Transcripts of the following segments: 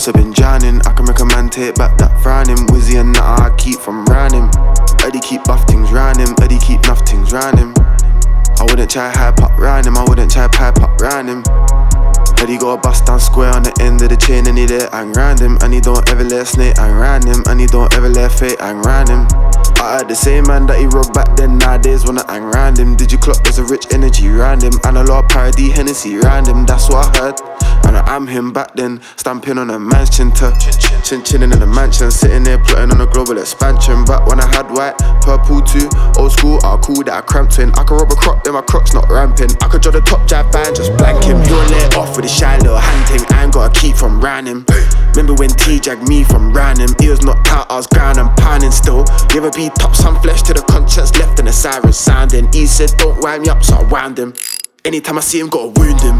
must have been drowning. I can make a man take back that frowning. Wizzy and Nutter, I keep from round him. Eddie keep buff things round him. Eddie keep nuff things round him. I wouldn't try hype up round him. I wouldn't try pipe up round him. Eddie got a bust down square on the end of the chain and he there hang round him. And he don't ever let a snake hang round him. And he don't ever let a fate hang round him. I heard the same man that he robbed back then nowadays wanna hang round him. Did you clock there's a rich energy round him? And a lot of parody Hennessy round him, that's what I heard. And I am him back then, stamping on a mansion to chin-chinning in a mansion, sitting there plotting on a global expansion. Back when I had white, purple too, old school, cool that I cramped in. I could rob a croc, then my croc's not ramping. I could draw the top jab band, just blank him. He won't let off with a shy little hand thing, I ain't gotta keep from round him. Remember when T jagged me from round him? He was knocked out, I was ground and pounding still. Never be top, some flesh to the conscience left and the siren sounding. He said don't wind me up, so I wound him. Anytime I see him, gotta wound him.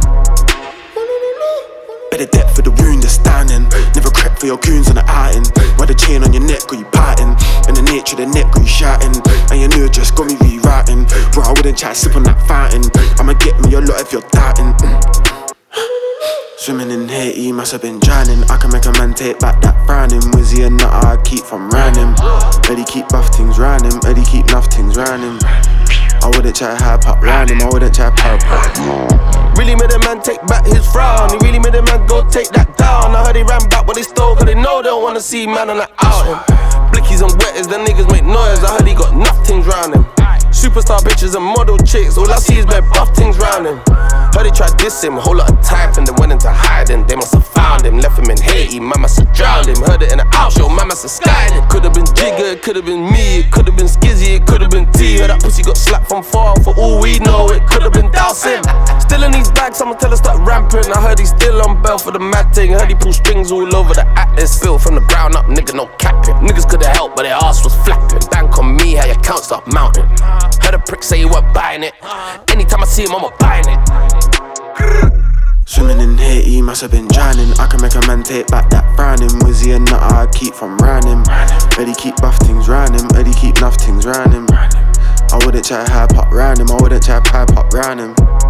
Better depth for the wound that's standing. Never crept for your goons on the outing. Why the chain on your neck got you parting? And the nature of the neck got you shouting. And your new address got me rewriting. Bro, I wouldn't try to sip on that fountain. I'ma get me a lot if you're doubting. Swimming in Haiti, must have been drowning. I can make a man take back that frowning. Wizzy and Nutter, I keep from round him. Eddie keep buff things round him. Eddie keep nuff things round him. I wouldn't try hype up round him. I wouldn't try power up. Really made a man take back his frown. He really made a man go take that down. I heard he ran back what they stole, cause they know they don't wanna see man on the outing. Blickies and wetters, the niggas make noise. I heard he got nothings round him. Superstar bitches and model chicks, all I see is bare buff things round him. Heard he tried diss him, whole lot of typing, then went into hiding. They must have found him, left him in Haiti, man must have drowned him. Heard it in the out show, man must have skied it. Could've been Jigga, it could've been me, it could've been Skizzy, it could've been T. Heard that pussy got slapped from far, for all we know, it could've been Dowsin. Still in these bags, someone tell us start ramping. I heard he's still on bail for the mad thing. Heard he pull strings all over the atlas. Built from the ground up, nigga, no capping. Niggas could've helped, but their ass was flapping. Bank on me, how your count start mounting. Heard a prick say you weren't buying it. Anytime I see him, I'm buying it. Swimming in Haiti, must have been drowning. I can make a man take back that frowning. Wizzy and Nutter, I keep from round him. Eddie keep buff things round him. Eddie keep nuff things round him. I wouldn't try hype up round him. I wouldn't try pipe up round him.